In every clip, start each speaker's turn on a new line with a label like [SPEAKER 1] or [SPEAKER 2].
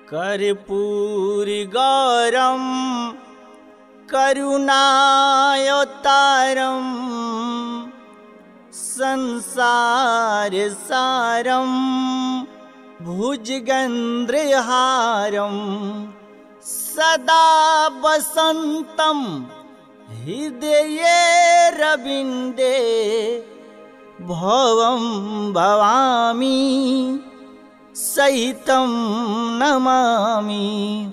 [SPEAKER 1] कर्पूरी गौरम करुणावतारम संसार सारम भुजगेन्द्रहारम सदा वसंतम हृदये रविंदे भवं भवामी सहितं नमामि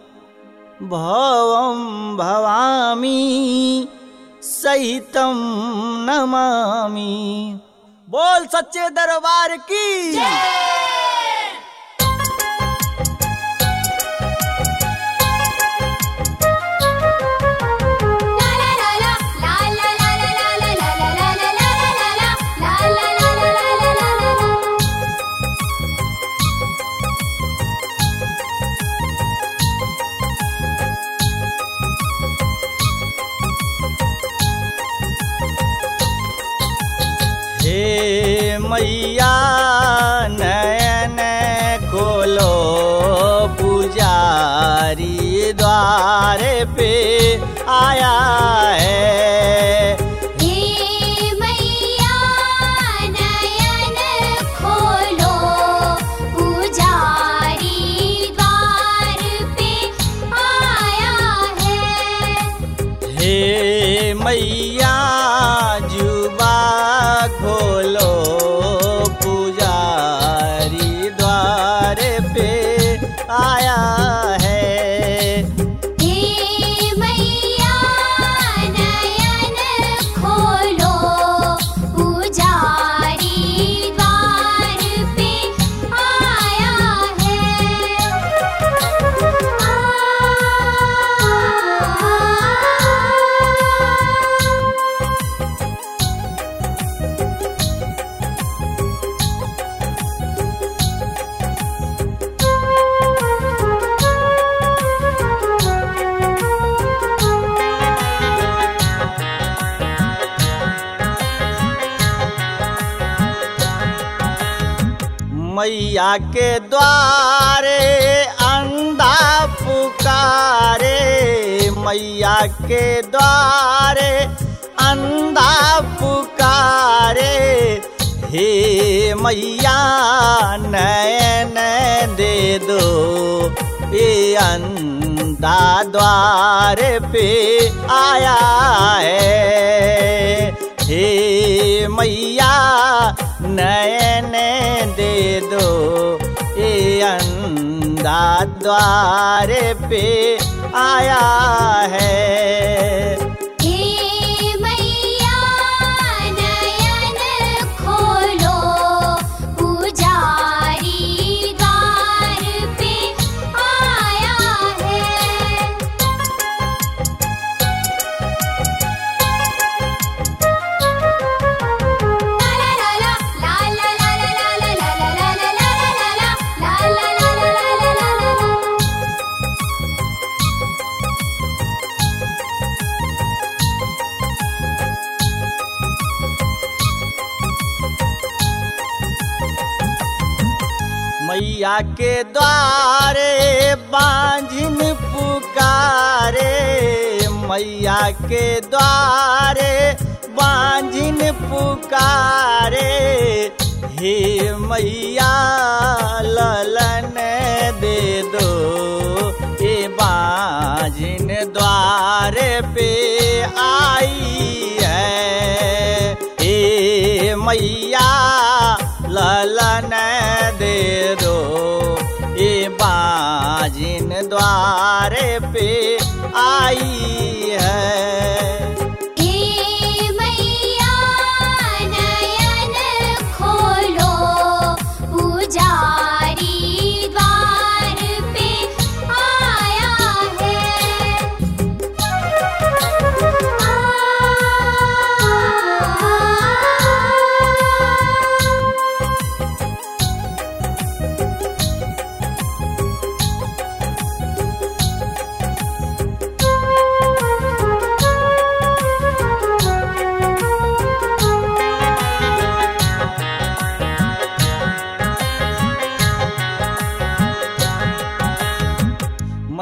[SPEAKER 1] भवं भवामी सहितं नमामि। बोल सच्चे दरबार की मैया नयन खोलो पुजारी द्वार पे आया है।
[SPEAKER 2] हे मैया नयन खोलो पुजारी द्वार पे आया है।
[SPEAKER 1] हे मैया जुबा खोलो पुजारी द्वार पे आया है।
[SPEAKER 2] हे मैया नयन खोलो पुजारी द्वार पे आया है।
[SPEAKER 1] मैया के द्वारे अंधा पुकारे, मैया के द्वारे अंधा पुकारे। हे मैया नयन दे दो ये अंधा द्वार पे आया है। हे मैया नयन दे दो ये अंधा द्वार पे आया है।
[SPEAKER 2] हे मैया नयन खोलो पुजारी द्वार पे आया है।
[SPEAKER 1] मैया के द्वारे बांझिन पुकारे, मैया के द्वारे बांझिन पुकारे। हे मैया ललन दे दो ये बांझिन द्वार पे आई है। हे मैया ललन दे दो ये बांझिन द्वार पे आई है।
[SPEAKER 2] हे मैया नयन खोलो पुजारी द्वार पे आया है।